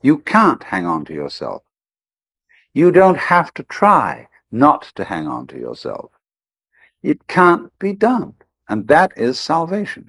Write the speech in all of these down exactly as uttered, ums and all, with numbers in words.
You can't hang on to yourself. You don't have to try not to hang on to yourself. It can't be done. And that is salvation.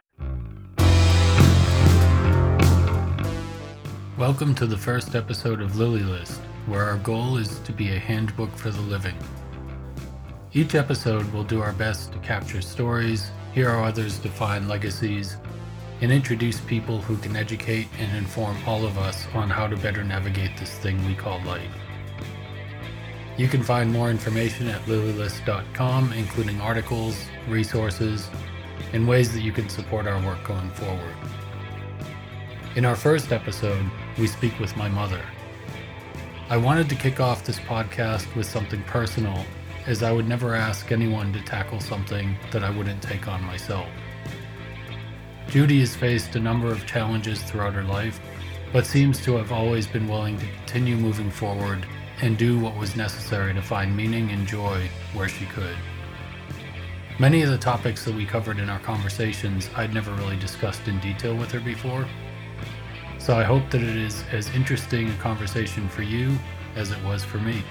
Welcome to the first episode of Lily List, where our goal is to be a handbook for the living. Each episode we'll do our best to capture stories, hear how others define legacies, and introduce people who can educate and inform all of us on how to better navigate this thing we call life. You can find more information at lily list dot com, including articles, resources, and ways that you can support our work going forward. In our first episode, we speak with my mother. I wanted to kick off this podcast with something personal, as I would never ask anyone to tackle something that I wouldn't take on myself. Judy has faced a number of challenges throughout her life, but seems to have always been willing to continue moving forward and do what was necessary to find meaning and joy where she could. Many of the topics that we covered in our conversations I'd never really discussed in detail with her before, so I hope that it is as interesting a conversation for you as it was for me.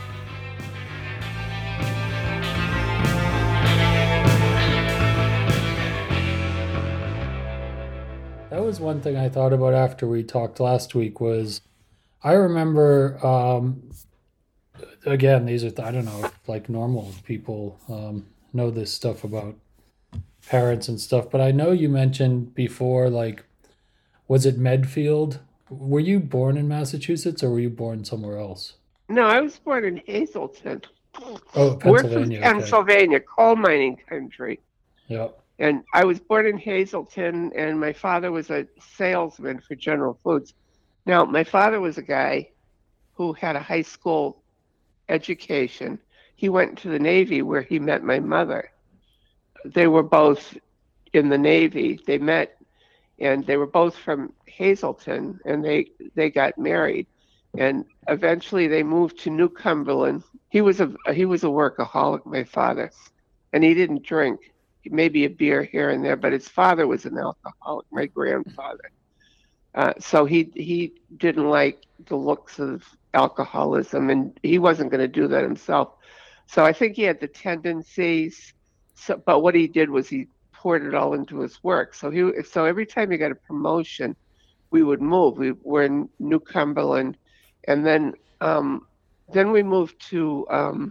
That was one thing I thought about after we talked last week was I remember, um, again, these are, I don't know if like normal people um, know this stuff about parents and stuff, but I know you mentioned before, like, was it Medfield? Were you born in Massachusetts or were you born somewhere else? No, I was born in Hazleton. Oh, We're from Pennsylvania. Okay. Pennsylvania, coal mining country. Yeah. And I was born in Hazleton, and my father was a salesman for General Foods. Now, my father was a guy who had a high school education. He went to the Navy where he met my mother. They were both in the Navy. They met, and they were both from Hazleton, and they, they got married. And eventually they moved to New Cumberland. He was a he was a workaholic, my father, and he didn't drink. Maybe a beer here and there, but his father was an alcoholic, my grandfather. Uh, so he he didn't like the looks of alcoholism, and he wasn't going to do that himself. So I think he had the tendencies. So, but what he did was he poured it all into his work. So he so every time he got a promotion, we would move. We were in New Cumberland, and then um, then we moved to um,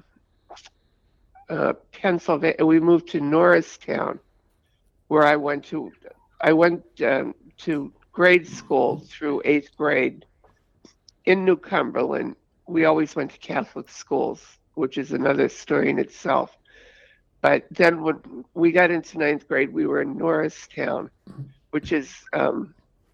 uh, Pennsylvania. We moved to Norristown, where I went to. I went um, to grade school through eighth grade in New Cumberland. We always went to Catholic schools, which is another story in itself. But then when we got into ninth grade, we were in Norristown, which is um,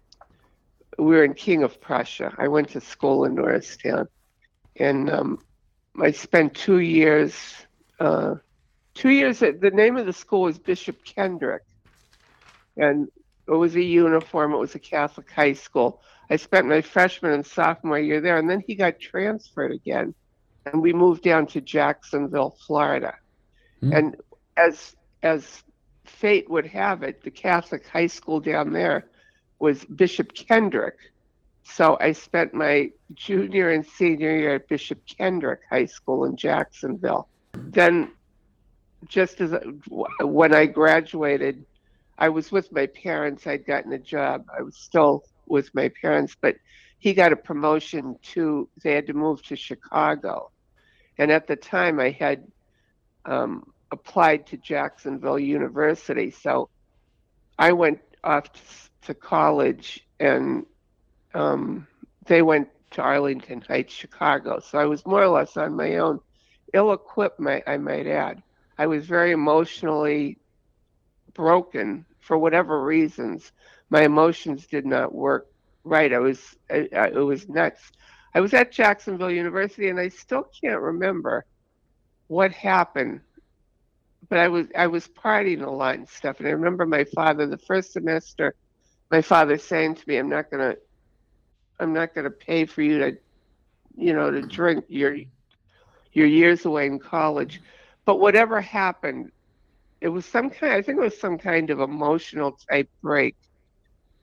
we were in King of Prussia. I went to school in Norristown, and um, I spent two years. Uh, two years. At, the name of the school was Bishop Kendrick, and it was a uniform. It was a Catholic high school. I spent my freshman and sophomore year there, and then he got transferred again, and we moved down to Jacksonville, Florida. Hmm. And as as fate would have it, the Catholic high school down there was Bishop Kendrick. So I spent my junior and senior year at Bishop Kendrick High School in Jacksonville. Then, just as when I graduated, I was with my parents. I'd gotten a job. I was still with my parents, but he got a promotion to, they had to move to Chicago. And at the time, I had um, applied to Jacksonville University. So I went off to, to college, and um, they went to Arlington Heights, Chicago. So I was more or less on my own, ill-equipped, I might add. I was very emotionally broken for whatever reasons. My emotions did not work right. I was, I, I, it was nuts. I was at Jacksonville University, and I still can't remember what happened. But I was I was partying a lot and stuff. And I remember my father, the first semester, my father saying to me, "I'm not gonna, I'm not gonna pay for you to, you know, to drink your your years away in college." But whatever happened, it was some kind. I think it was some kind of emotional type break.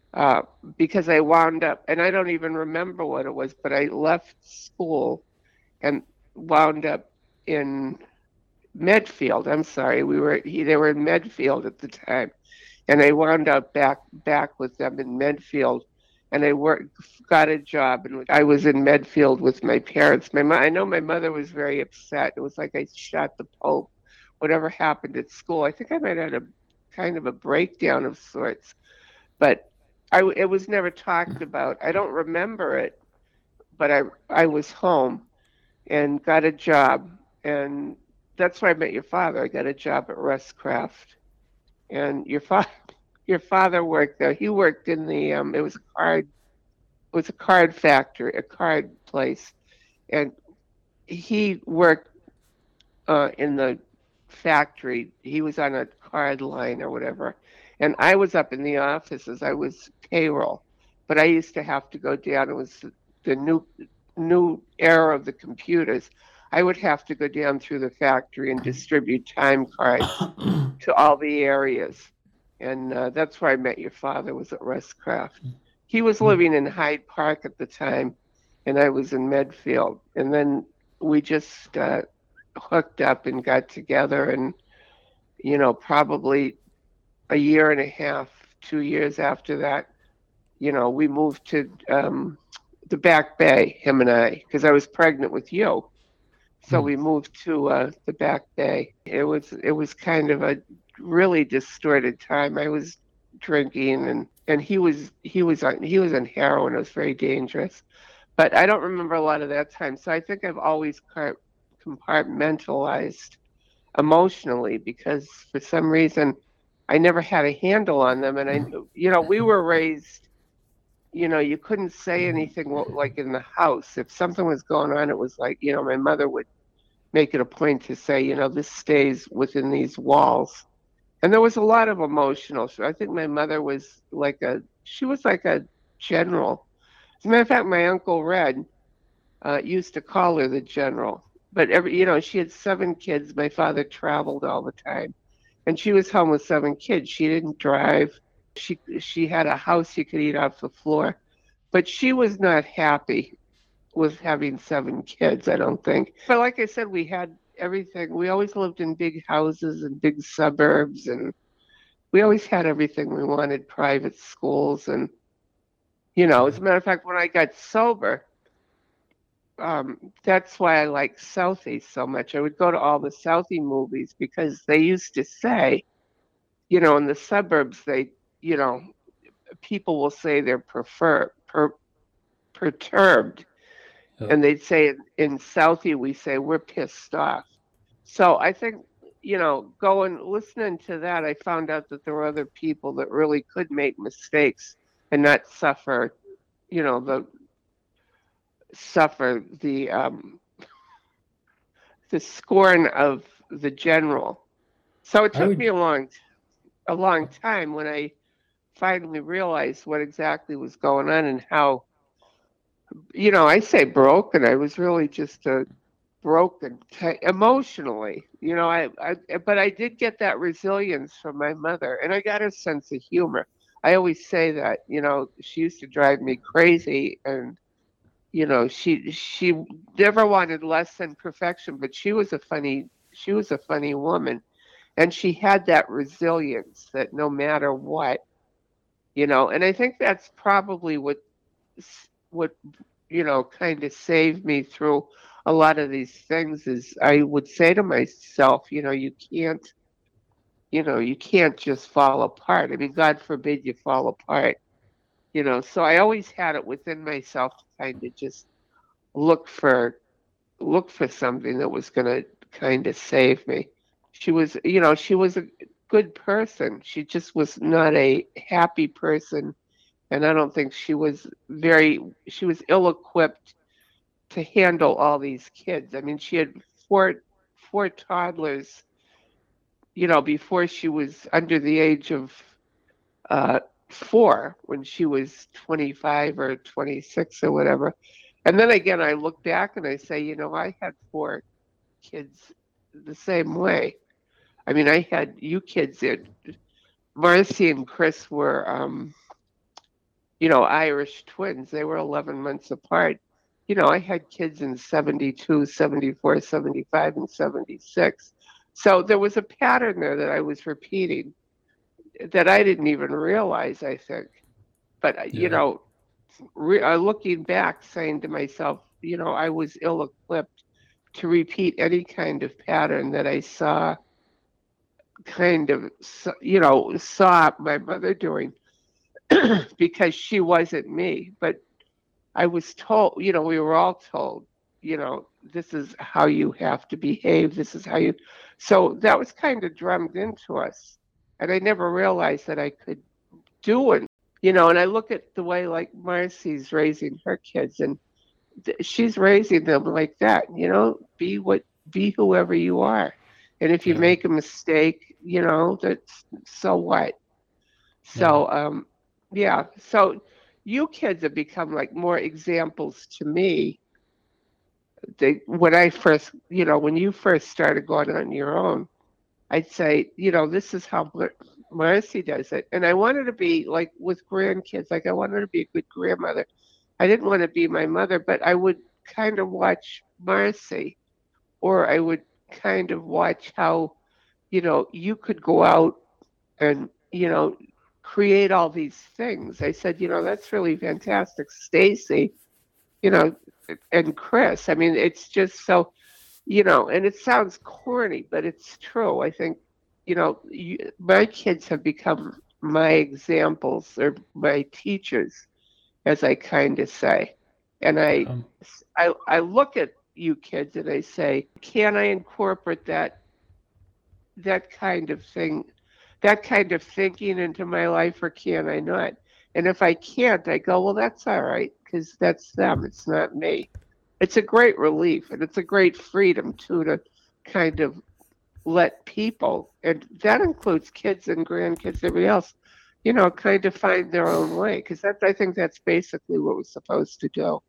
uh, because I wound up, and I don't even remember what it was, but I left school and wound up in Medfield. I'm sorry, we were he, they were in Medfield at the time, and I wound up back back with them in Medfield, and I worked got a job, and I was in Medfield with my parents. My mo- I know my mother was very upset. It was like I shot the Pope. Whatever happened at school, I think I might have had a kind of a breakdown of sorts, but I it was never talked about. I don't remember it, but I I was home and got a job, and that's where I met your father. I got a job at Rustcraft, and your father your father worked there. He worked in the um it was a card it was a card factory, a card place, and he worked uh in the factory. He was on a card line or whatever. And I was up in the offices. I was payroll, but I used to have to go down. It was the new new era of the computers. I would have to go down through the factory and distribute time cards to all the areas. And uh, that's where I met your father, was at Rustcraft. He was living in Hyde Park at the time, and I was in Medfield. And then we just uh, hooked up and got together. And, you know, probably a year and a half, two years after that, you know, we moved to um, the Back Bay, him and I, because I was pregnant with you. So we moved to uh, the Back Bay. It was it was kind of a really distorted time. I was drinking, and, and he was he was on he was on heroin. It was very dangerous. But I don't remember a lot of that time. So I think I've always compartmentalized emotionally, because for some reason I never had a handle on them. And I, you know, we were raised, you know, you couldn't say anything like in the house. If something was going on, it was like, you know, my mother would make it a point to say, you know, this stays within these walls. And there was a lot of emotional. So I think my mother was like a, she was like a general. As a matter of fact, my Uncle Red uh, used to call her the general. But every, you know, she had seven kids. My father traveled all the time, and she was home with seven kids. She didn't drive. She she had a house you could eat off the floor, but she was not happy with having seven kids, I don't think. But like I said, we had everything. We always lived in big houses and big suburbs, and we always had everything we wanted, private schools. And, you know, as a matter of fact, when I got sober, um, that's why I like Southie so much. I would go to all the Southie movies because they used to say, you know, in the suburbs, they, you know, people will say they're prefer, per, perturbed. And they'd say in, in Southie, we say we're pissed off. So I think, you know, going, listening to that, I found out that there were other people that really could make mistakes and not suffer, you know, the, suffer the, um, the scorn of the general. So it I took would me a long, a long time when I finally realized what exactly was going on and how, you know, I say broken. I was really just a broken t- emotionally, you know. I, I, but I did get that resilience from my mother, and I got a sense of humor. I always say that, you know, she used to drive me crazy, and you know, she she never wanted less than perfection, but she was a funny she was a funny woman, and she had that resilience that no matter what, you know. And I think that's probably what what you know kind of saved me through a lot of these things. Is I would say to myself, you know, you can't you know you can't just fall apart. I mean, God forbid you fall apart, you know. So I always had it within myself to kind of just look for look for something that was going to kind of save me. She was, you know, she was a good person. She just was not a happy person, and I don't think she was very she was ill-equipped to handle all these kids. I mean, she had four four toddlers, you know, before she was under the age of uh, four, when she was twenty-five or twenty-six or whatever. And then again, I look back and I say, you know, I had four kids the same way. I mean, I had you kids. It, Marcy and Chris were um, you know, Irish twins. They were eleven months apart. You know, I had kids in seventy-two, seventy-four, seventy-five, and seventy-six. So there was a pattern there that I was repeating that I didn't even realize, I think. But, uh, you Yeah. know, re- uh, looking back, saying to myself, you know, I was ill equipped to repeat any kind of pattern that I saw, kind of, s- you know, saw my mother doing because she wasn't me. But I was told, you know, we were all told, you know, this is how you have to behave. This is how you. So that was kind of drummed into us. And I never realized that I could do it, you know, and I look at the way like Marcy's raising her kids, and th- she's raising them like that, you know, be what, be whoever you are. And if you Yeah. make a mistake, you know, that's so what? Yeah. So, um, yeah. So you kids have become like more examples to me. They, when I first, you know, when you first started going on your own, I'd say, you know, this is how Mar- Marcy does it. And I wanted to be like with grandkids, like I wanted to be a good grandmother. I didn't want to be my mother, but I would kind of watch Marcy, or I would kind of watch how, you know, you could go out and, you know, create all these things. I said, you know, that's really fantastic. Stacy, you know, and Chris. I mean, it's just so, you know, and it sounds corny, but it's true. I think, you know, you, my kids have become my examples or my teachers, as I kind of say. And I, Um, I, I look at you kids and I say, can I incorporate that that kind of thing, that kind of thinking into my life, or can I not? And if I can't, I go, well, that's all right, because that's them. It's not me. It's a great relief, and it's a great freedom too to kind of let people, and that includes kids and grandkids, everybody else, you know, kind of find their own way, because that I think that's basically what we're supposed to do,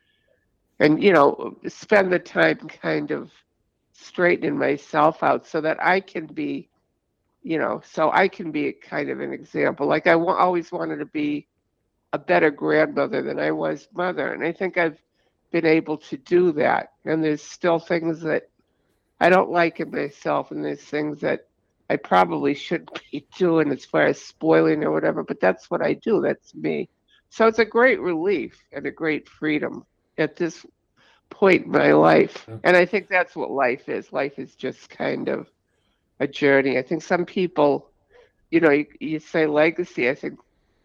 and you know, spend the time kind of straightening myself out so that I can be, you know, so I can be kind of an example. Like I w- always wanted to be a better grandmother than I was mother, and I think I've been able to do that. And there's still things that I don't like in myself, and there's things that I probably shouldn't be doing as far as spoiling or whatever. But that's what I do. That's me. So it's a great relief and a great freedom at this point in my life. And I think that's what life is. Life is just kind of a journey. I think some people, you know, you, you say legacy. I think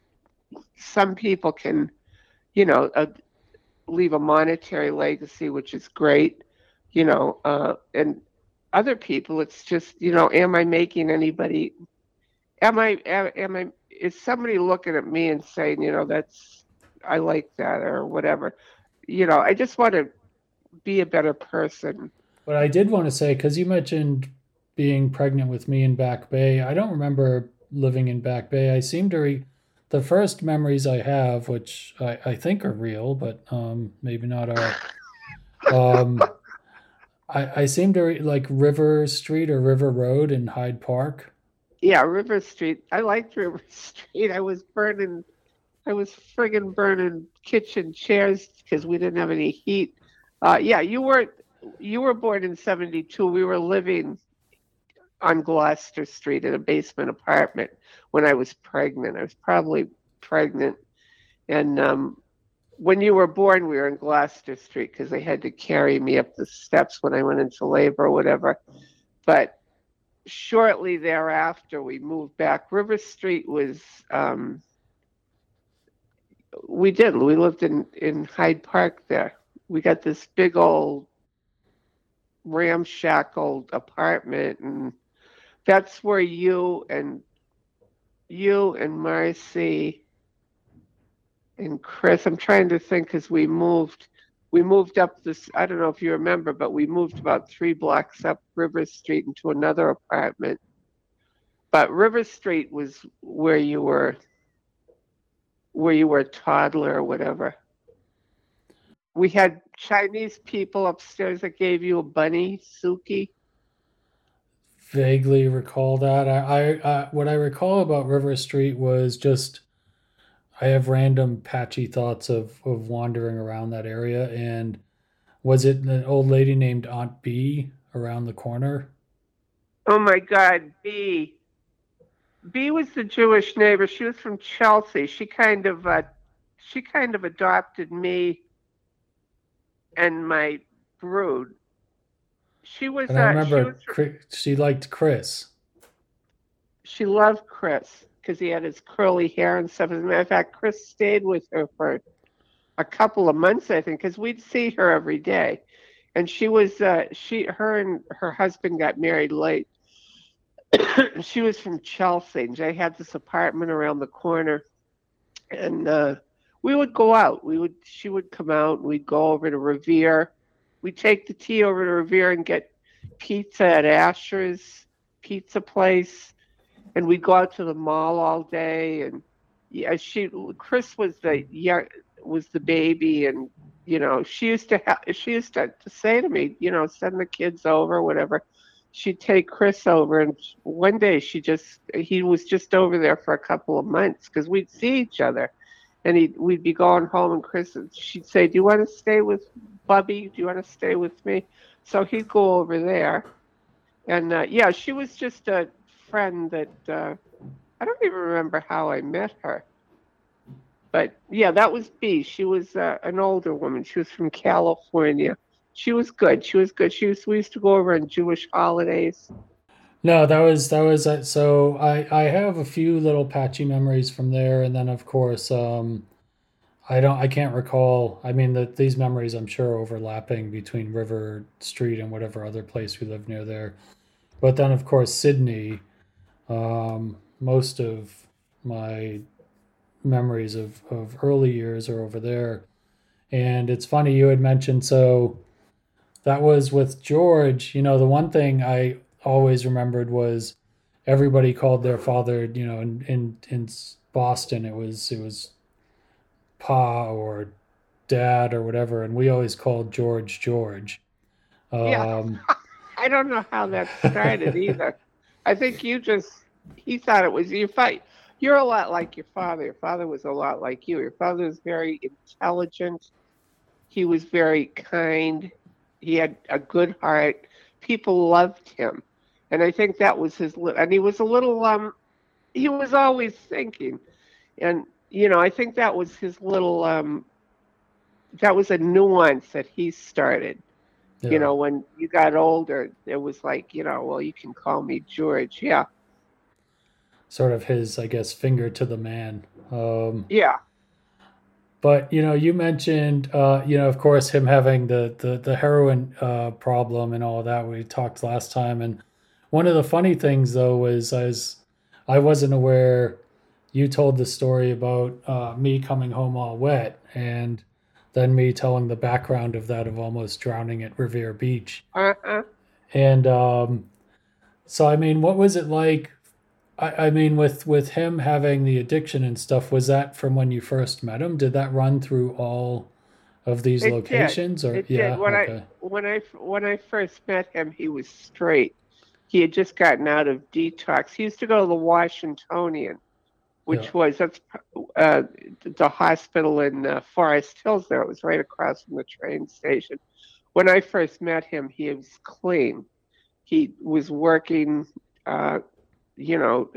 some people can, you know, uh, leave a monetary legacy, which is great, you know, uh, and other people, it's just, you know, am I making anybody, am I, am, am I, is somebody looking at me and saying, you know, that's, I like that or whatever. You know, I just want to be a better person. but I did want to say, because you mentioned being pregnant with me in Back Bay, I don't remember living in Back Bay. I seem to re- the first memories I have, which I, I think are real, but um, maybe not are. Um, I, I seem to re- like River Street or River Road in Hyde Park. Yeah, River Street. I liked River Street. I was burning I was friggin' burning kitchen chairs because we didn't have any heat. Uh, yeah, you were you were born in seventy-two. We were living on Gloucester Street in a basement apartment when I was pregnant. I was probably pregnant, and um, when you were born, we were in Gloucester Street because they had to carry me up the steps when I went into labor or whatever. But shortly thereafter, we moved back. River Street was. Um, We did. We lived in in Hyde Park there. We got this big old ramshackle apartment, and that's where you and you and Marcy and Chris. I'm trying to think because we moved. We moved up this. I don't know if you remember, but we moved about three blocks up River Street into another apartment. But River Street was where you were, where you were a toddler or whatever. We had Chinese people upstairs that gave you a bunny, Suki. Vaguely recall that. I, I, I what I recall about River Street was just I have random patchy thoughts of of wandering around that area. And was it an old lady named Aunt B around the corner? Oh my God, B. B was the Jewish neighbor. She was from Chelsea. She kind of uh, she kind of adopted me and my brood. She was And I uh she was remember she liked Chris. she loved Chris because he had his curly hair and stuff. As a matter of fact, Chris stayed with her for a couple of months, I think, because we'd see her every day. And she was uh, she her and her husband got married late. She was from Chelsea, and they had this apartment around the corner, and uh, we would go out. We would she would come out, and we'd go over to Revere. We'd take the tea over to Revere and get pizza at Asher's Pizza Place, and we'd go out to the mall all day. And yeah, she Chris was the young was the baby, and you know she used to have she used to, to say to me, you know, send the kids over, whatever. She'd take Chris over, and one day she just he was just over there for a couple of months because we'd see each other, and he we'd be going home, and Chris she'd say, "Do you want to stay with Bubby? Do you want to stay with me?" So he'd go over there, and uh, yeah, she was just a friend that uh, I don't even remember how I met her. But yeah, that was B. She was uh, an older woman. She was from California. She was good. She was good. She was. We used to go over on Jewish holidays. No, that was that was uh, so I I have a few little patchy memories from there, and then of course um I don't I can't recall. I mean, the, these memories I'm sure are overlapping between River Street and whatever other place we live near there. But then of course Sydney, um, most of my memories of of early years are over there. And it's funny you had mentioned, so that was with George. You know, the one thing I always remembered was everybody called their father, you know, in in, in Boston it was it was Pa or Dad or whatever, and we always called George George. Yeah, Um, I don't know how that started either. I think you just he thought it was you fight. You're a lot like your father. Your father was a lot like you. Your father was very intelligent. He was very kind. He had a good heart. People loved him, and I think that was his. And he was a little. Um, he was always thinking, and you know, I think that was his little. Um, that was a nuance that he started. You yeah, know, when you got older, it was like, you know, well, you can call me George. Yeah, sort of his, I guess, finger to the man. Um, yeah. but you know, you mentioned, uh, you know, of course, him having the the, the heroin uh, problem and all that. We talked last time, and one of the funny things though was as I wasn't aware. You told the story about uh, me coming home all wet, and then me telling the background of that of almost drowning at Revere Beach. Uh-uh. And um, so, I mean, what was it like? I, I mean, with with him having the addiction and stuff, was that from when you first met him? Did that run through all of these It did. locations, or It did. yeah, When I okay, when I when I first met him, he was straight. He had just gotten out of detox. He used to go to the Washingtonian, yeah, which was that's uh, the hospital in uh, Forest Hills. There, it was right across from the train station. When I first met him, he was clean. He was working, uh, you know,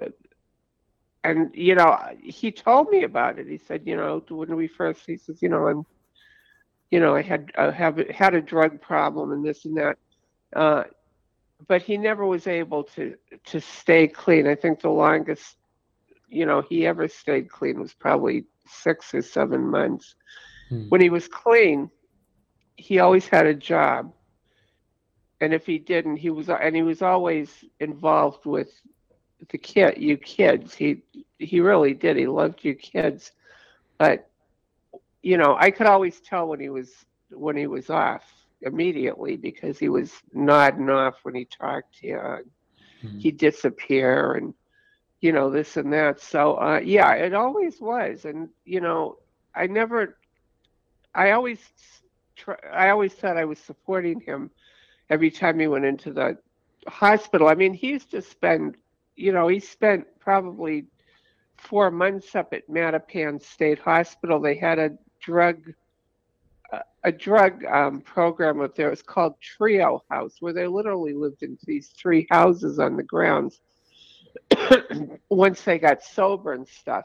and you know, he told me about it. He said, you know, when we first, he says, you know, I'm, you know, I had I have had a drug problem and this and that. Uh, but he never was able to to stay clean. I think the longest, you know, he ever stayed clean was probably six or seven months. hmm, When he was clean, he always had a job, and if he didn't, he was and he was always involved with the kid, you kids. He he really did. He loved you kids, but you know, I could always tell when he was when he was off immediately because he was nodding off when he talked to you. hmm, He'd disappear and you know this and that. So uh, yeah, it always was, and you know, I never, I always, try, I always thought I was supporting him every time he went into the hospital. I mean, he used to spend, you know, he spent probably four months up at Mattapan State Hospital. They had a drug a, a drug um, program up there. It was called Trio House, where they literally lived in these three houses on the grounds once they got sober and stuff.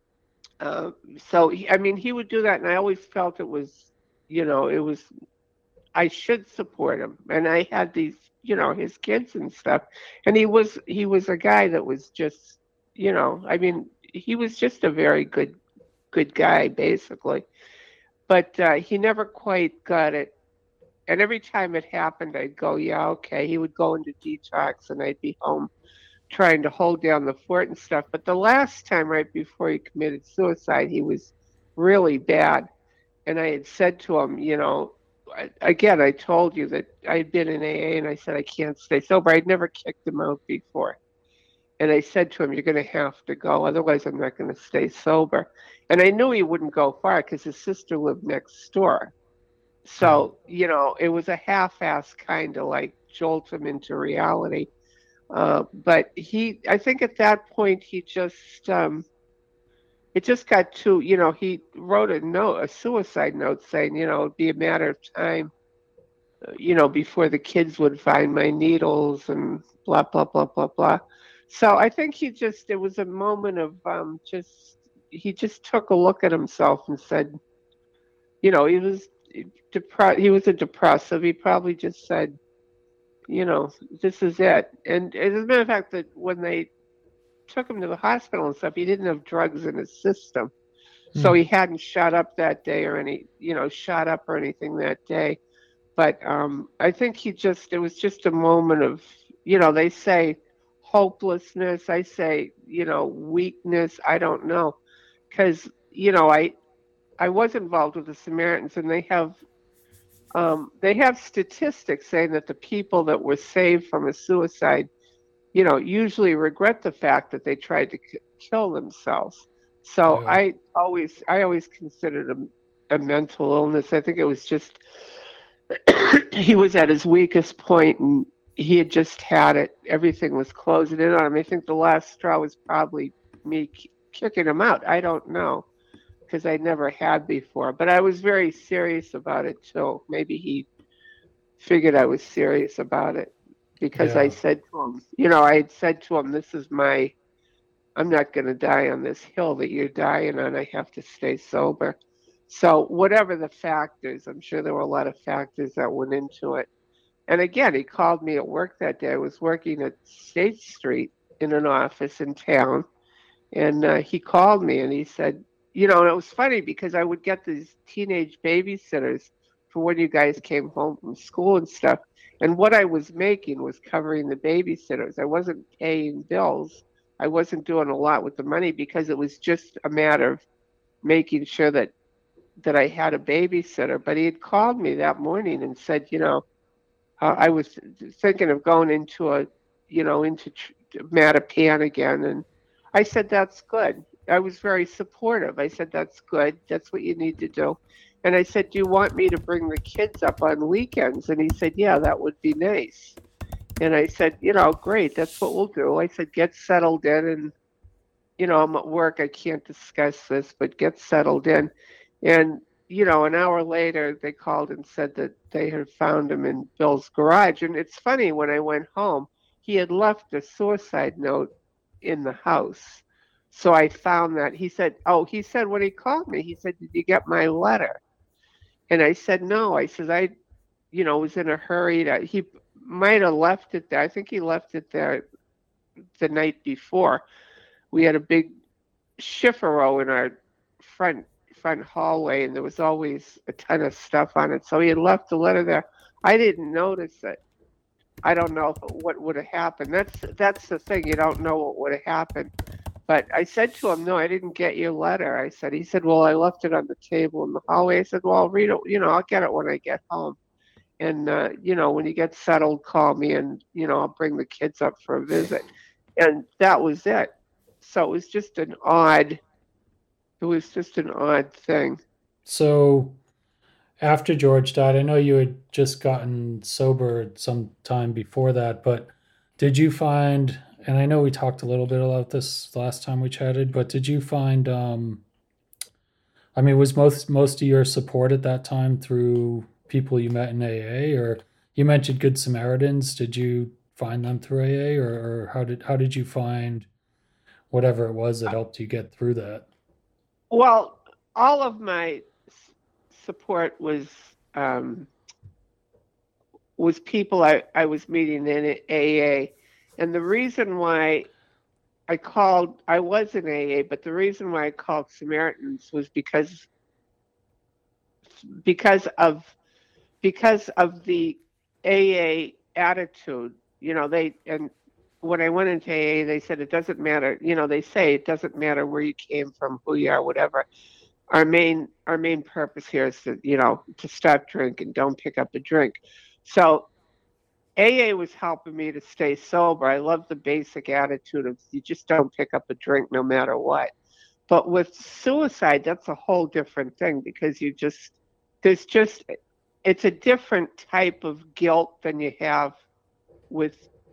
Uh, so, he, I mean, he would do that, and I always felt it was, you know, it was, I should support him. And I had these, you know, his kids and stuff. And he was, he was a guy that was just, you know, I mean, he was just a very good, good guy, basically. But uh, he never quite got it. And every time it happened, I'd go, yeah, okay. He would go into detox, and I'd be home trying to hold down the fort and stuff. But the last time, right before he committed suicide, he was really bad. And I had said to him, you know, again, I told you that I had been in A A, and I said, I can't stay sober. I'd never kicked him out before. And I said to him, you're going to have to go. Otherwise, I'm not going to stay sober. And I knew he wouldn't go far because his sister lived next door. So, you know, it was a half-ass kind of like jolt him into reality. Uh, but he, I think at that point, he just, um, it just got too, you know, he wrote a note, a suicide note saying, you know, it'd be a matter of time, uh, you know, before the kids would find my needles and blah, blah, blah, blah, blah. So I think he just, it was a moment of um, just, he just took a look at himself and said, you know, he was depressed, he was a depressive. He probably just said, you know, this is it. And as a matter of fact, that when they took him to the hospital and stuff, he didn't have drugs in his system. Mm. So he hadn't shot up that day or any, you know, shot up or anything that day. But um, I think he just, it was just a moment of, you know, they say hopelessness. I say, you know, weakness. I don't know. Because, you know, I, I was involved with the Samaritans, and they have Um, they have statistics saying that the people that were saved from a suicide, you know, usually regret the fact that they tried to k- kill themselves. So Yeah. I always, I always considered a, a mental illness. I think it was just he was at his weakest point, and he had just had it. Everything was closing in on him. I think the last straw was probably me k- kicking him out. I don't know, because I never had before. But I was very serious about it too. Maybe he figured I was serious about it because I Yeah. said to him, you know, I had said to him, this is my, I'm not going to die on this hill that you're dying on. I have to stay sober. So whatever the factors, I'm sure there were a lot of factors that went into it. And again, he called me at work that day. I was working at State Street in an office in town. And uh, he called me and he said, you know, and it was funny because I would get these teenage babysitters for when you guys came home from school and stuff. And what I was making was covering the babysitters. I wasn't paying bills. I wasn't doing a lot with the money because it was just a matter of making sure that that I had a babysitter. But he had called me that morning and said, you know, uh, I was thinking of going into a, you know, into tr- Mattapan again. And I said, that's good. I was very supportive. I said, that's good. That's what you need to do. And I said, do you want me to bring the kids up on weekends? And he said, yeah, that would be nice. And I said, you know, great. That's what we'll do. I said, get settled in. And, you know, I'm at work. I can't discuss this, but get settled in. And, you know, an hour later, they called and said that they had found him in Bill's garage. And it's funny, when I went home, he had left a suicide note in the house. So I found that. He said, oh, he said when he called me, he said, did you get my letter? And I said, no. I said, I, you know, was in a hurry. To, he might have left it there. I think he left it there the night before. We had a big chiffero in our front front hallway, and there was always a ton of stuff on it. So he had left the letter there. I didn't notice it. I don't know if, what would have happened. That's that's the thing. You don't know what would have happened. But I said to him, no, I didn't get your letter. I said, he said, well, I left it on the table in the hallway. I said, well, I'll read it. You know, I'll get it when I get home. And, uh, you know, when you get settled, call me and, you know, I'll bring the kids up for a visit. And that was it. So it was just an odd, it was just an odd thing. So after George died, I know you had just gotten sober some time before that, but did you find and I know we talked a little bit about this last time we chatted, but did you find, um, I mean, was most most of your support at that time through people you met in A A, or you mentioned Good Samaritans? Did you find them through A A, or, or how did how did you find whatever it was that helped you get through that? Well, all of my s- support was um, was people I, I was meeting in A A. And the reason why I called, I was in A A, but the reason why I called Samaritans was because because of because of the A A attitude. You know, they and when I went into A A, they said it doesn't matter. You know, they say it doesn't matter where you came from, who you are, whatever. Our main our main purpose here is to, you know, to stop drinking, don't pick up a drink. So A A was helping me to stay sober. I love the basic attitude of you just don't pick up a drink no matter what. But with suicide, that's a whole different thing because you just, there's just, it's a different type of guilt than you have with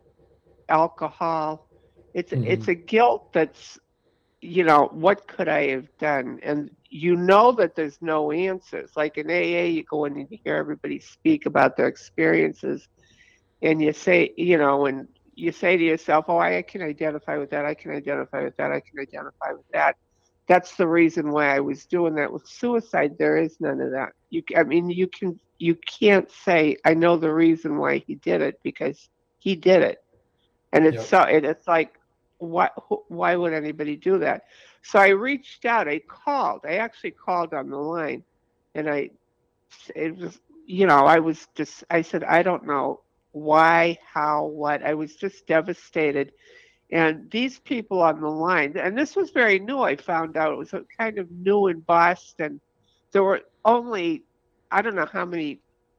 alcohol. It's, Mm-hmm. it's a guilt that's, you know, what could I have done? And you know that there's no answers. Like in A A, you go in and you hear everybody speak about their experiences and you say, you know, and you say to yourself, oh, I can identify with that. I can identify with that. I can identify with that. That's the reason why I was doing that. With suicide, there is none of that. You, I mean, you can, you can't say, I know the reason why he did it because he did it. And it's Yep. so, and it's like, what, why would anybody do that? So I reached out, I called, I actually called on the line and I, it was, you know, I was just, I said, I don't know why, how, what. I was just devastated. And these people on the line, and this was very new, I found out it was kind of new in Boston. There were only, I don't know how many,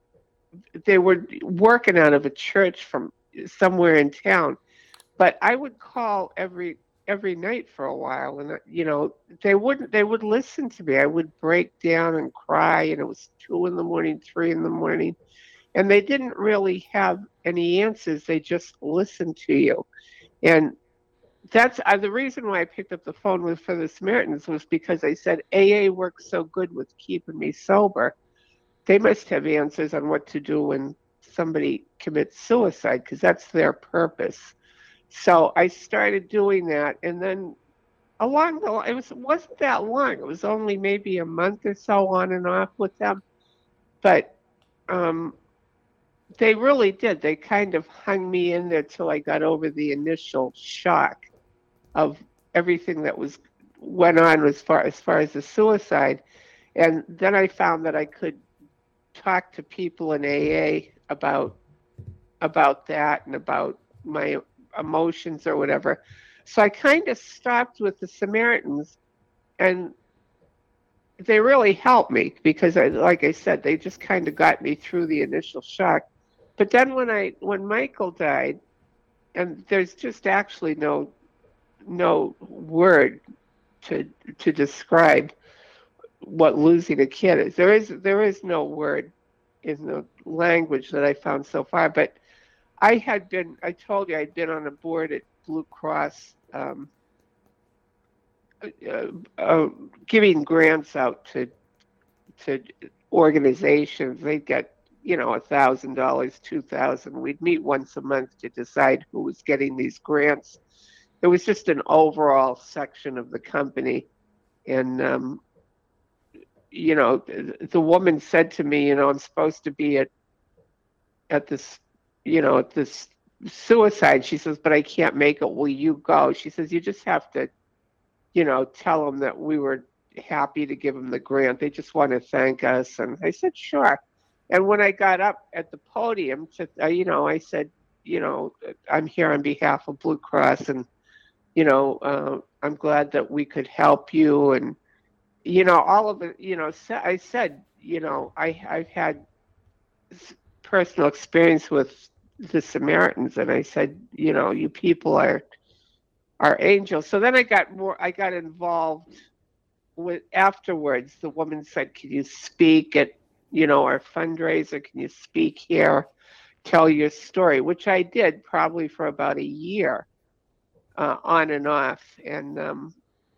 they were working out of a church from somewhere in town. But I would call every every night for a while, and uh, you know they wouldn't they would listen to me. I would break down and cry, and it was two in the morning, three in the morning, and they didn't really have any answers. They just listened to you, and that's uh, the reason why I picked up the phone with for the Samaritans was because I said A A works so good with keeping me sober. They must have answers on what to do when somebody commits suicide because that's their purpose. So I started doing that, and then along the line, it was it wasn't that long. It was only maybe a month or so on and off with them, but um, they really did. They kind of hung me in there till I got over the initial shock of everything that was went on as far as far as the suicide, and then I found that I could talk to people in A A about about that and about my emotions or whatever. So I kind of stopped with the Samaritans, and they really helped me because, I, like I said, they just kind of got me through the initial shock. But then when I when Michael died, and there's just actually no no word to to describe what losing a kid is. There is there is no word in the language that I found so far, but I had been, I told you I'd been on a board at Blue Cross um, uh, uh, giving grants out to to organizations. They'd get, you know, a thousand dollars, two thousand. We'd meet once a month to decide who was getting these grants. It was just an overall section of the company. And, um, you know, the woman said to me, you know, I'm supposed to be at, at this, you know, at this suicide. She says, but I can't make it. Will you go? She says, you just have to, you know, tell them that we were happy to give them the grant. They just want to thank us. And I said, sure. And when I got up at the podium to, uh, you know, I said, you know, I'm here on behalf of Blue Cross, and, you know, uh, I'm glad that we could help you. And, you know, all of it, you know, I said, you know, I, I've had personal experience with the Samaritans, and I said, you know, you people are are angels. So then I got more. I got involved with afterwards. The woman said, "Can you speak at, you know, our fundraiser? Can you speak here? Tell your story," which I did probably for about a year. uh, on and off, and um,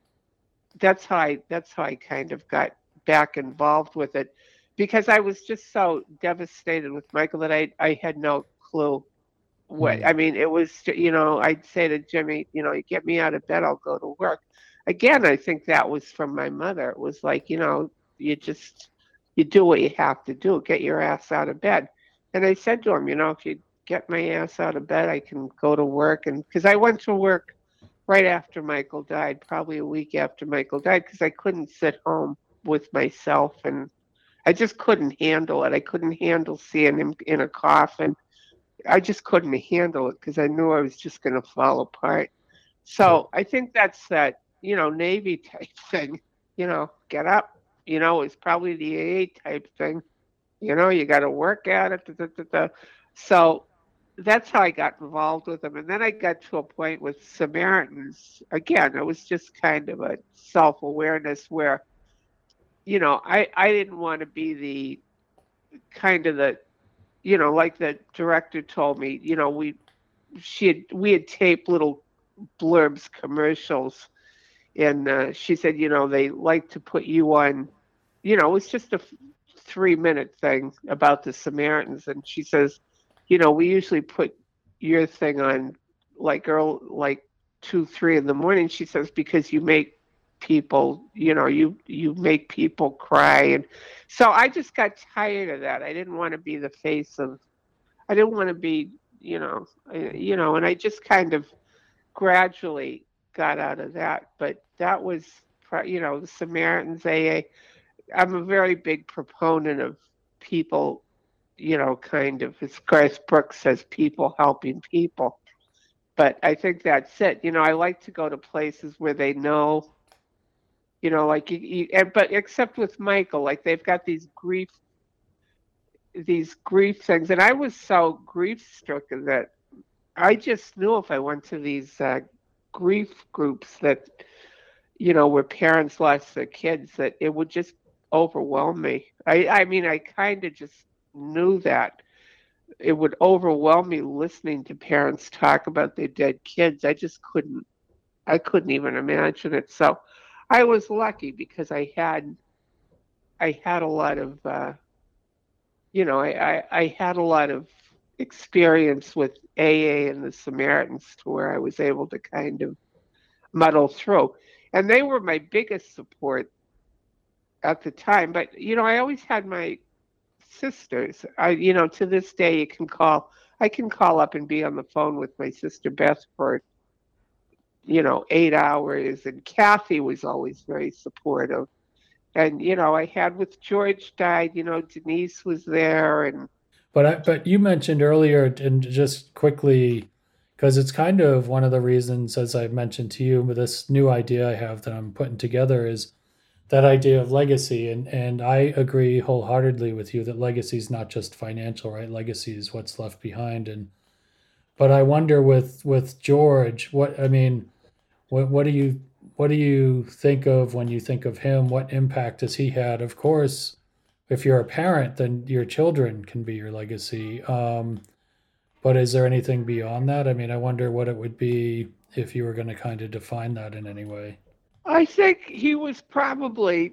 that's how I that's how I kind of got back involved with it, because I was just so devastated with Michael that I I had no clue what. Mm. I mean, it was, you know, I'd say to Jimmy, you know, you get me out of bed, I'll go to work. Again, I think that was from my mother. It was like, you know, you just you do what you have to do, get your ass out of bed. And I said to him, you know, if you get my ass out of bed, I can go to work. And because I went to work right after Michael died, probably a week after Michael died, because I couldn't sit home with myself, and I just couldn't handle it. I couldn't handle seeing him in a coffin. I just couldn't handle it because I knew I was just going to fall apart. Sure. So I think that's that, you know, Navy type thing, you know, get up, you know, it's probably the A A type thing, you know, you got to work at it. Da, da, da, da. So that's how I got involved with them. And then I got to a point with Samaritans. Again, it was just kind of a self awareness where, you know, I, I didn't want to be the kind of the, you know, like the director told me, you know, we, she had, we had taped little blurbs commercials, and uh, she said, you know, they like to put you on, you know, it's just a f- three minute thing about the Samaritans. And she says, you know, we usually put your thing on like early, like two, three in the morning. She says, because you make people, you know, you you make people cry. And so I just got tired of that. I didn't want to be the face of, I didn't want to be, you know, I- you know, and I just kind of gradually got out of that. But that was, pro- you know, the Samaritans A A. I'm a very big proponent of people, you know, kind of, as Garth Brooks says, people helping people. But I think that's it. You know, I like to go to places where they know, you know, like you, you and, but except with Michael, like they've got these grief, these grief things, and I was so grief stricken that I just knew if I went to these uh, grief groups that, you know, where parents lost their kids, that it would just overwhelm me. I, I mean, I kind of just knew that it would overwhelm me listening to parents talk about their dead kids. I just couldn't, I couldn't even imagine it. So I was lucky because I had, I had a lot of, uh, you know, I, I, I had a lot of experience with A A and the Samaritans to where I was able to kind of muddle through. And they were my biggest support at the time. But, you know, I always had my sisters. I, you know, to this day, you can call, I can call up and be on the phone with my sister Beth for, you know, eight hours. And Kathy was always very supportive. And, you know, I had with George died, you know, Denise was there. And But I, but you mentioned earlier, and just quickly, because it's kind of one of the reasons, as I mentioned to you, with this new idea I have that I'm putting together is that idea of legacy. And and I agree wholeheartedly with you that legacy is not just financial, right? Legacy is what's left behind. And but I wonder with with George, what I mean, what what do you what do you think of when you think of him? What impact has he had? Of course, if you're a parent, then your children can be your legacy. Um, but is there anything beyond that? I mean, I wonder what it would be if you were going to kind of define that in any way. I think he was probably,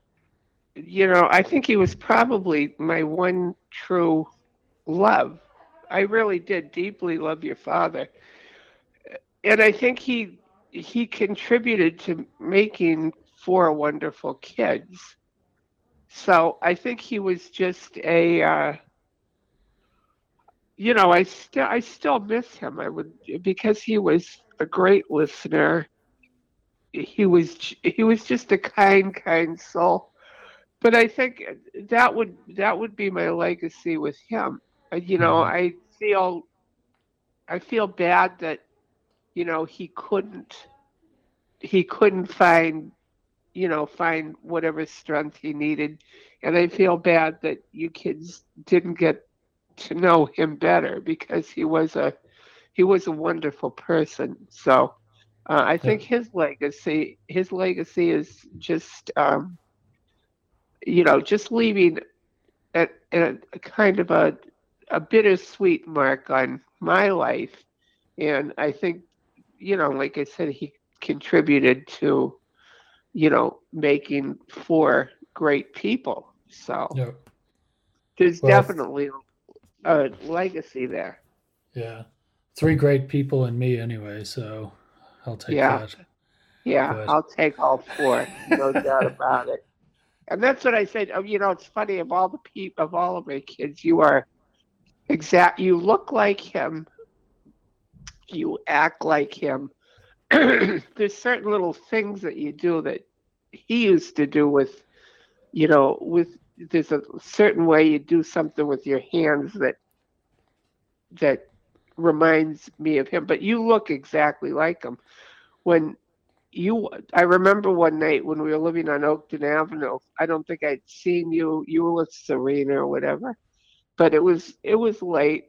you know, I think he was probably my one true love. I really did deeply love your father. And I think he he contributed to making four wonderful kids. So I think he was just a, uh, you know, I still I still miss him. I would, because he was a great listener. He was he was just a kind, kind soul. But I think that would that would be my legacy with him. Uh, You know, Mhm. I feel I feel bad that, you know, he couldn't he couldn't find, you know, find whatever strength he needed. And I feel bad that you kids didn't get to know him better, because he was a he was a wonderful person. So uh, I Yeah. think his legacy his legacy is just, um, you know, just leaving a, a, a kind of a a bittersweet mark on my life. And I think you know, like I said, he contributed to, you know, making four great people. So Yep. there's Well, definitely a legacy there. yeah. Three great people and me anyway, so I'll take Yeah, that. yeah, But I'll take all four, no doubt about it. And that's what I said. Oh, you know, it's funny, of all the people, of all of my kids, you are exact. You look like him. You act like him. There's certain little things that you do that he used to do with, you know, with there's a certain way you do something with your hands that that reminds me of him. But you look exactly like him. When you, I remember one night when we were living on Oakton Avenue. I don't think I'd seen you. You were with Serena or whatever, but it was it was late,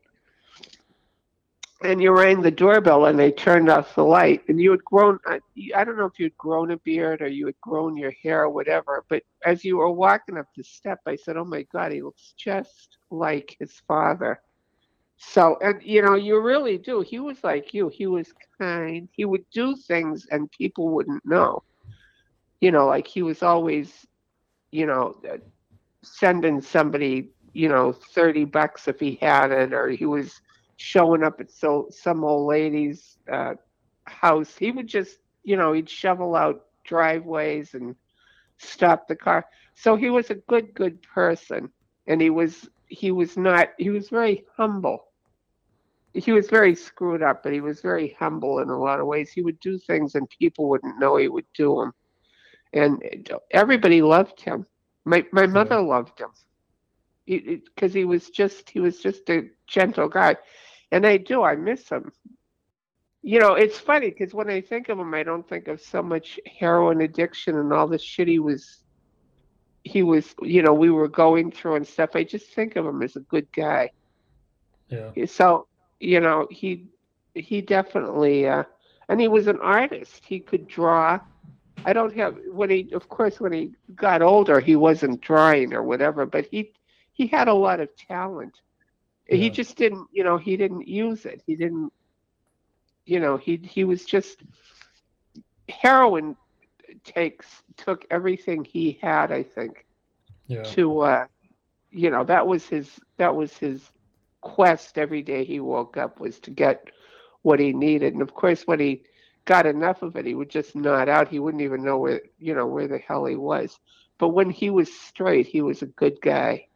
and you rang the doorbell, and they turned off the light, and you had grown. I, I don't know if you'd grown a beard or you had grown your hair or whatever. But as you were walking up the step, I said, "Oh my God, he looks just like his father." So, and you know, you really do. He was like you. He was kind. He would do things, and people wouldn't know. You know, like he was always, you know, uh, sending somebody, you know, thirty bucks if he had it, or he was showing up at so some old lady's uh, house. He would just, you know, he'd shovel out driveways and stop the car. So he was a good, good person, and he was he was not he was very humble. He was very screwed up, but he was very humble in a lot of ways. He would do things, and people wouldn't know he would do them, and everybody loved him. My my yeah, mother loved him because he was just he was just a gentle guy, and I do I miss him. You know, it's funny because when I think of him, I don't think of so much heroin addiction and all the shit he was he was you know we were going through and stuff. I just think of him as a good guy. yeah, So you know he he definitely uh, and he was an artist. He could draw. I don't have when he of course when he got older he wasn't drawing or whatever, but he he had a lot of talent. He yeah, just didn't, you know, he didn't use it. He didn't, you know, he he was just heroin takes took everything he had, I think, yeah, to uh, you know, that was his that was his quest every day he woke up was to get what he needed. And of course when he got enough of it, he would just nod out. He wouldn't even know where, you know, where the hell he was. But when he was straight, he was a good guy.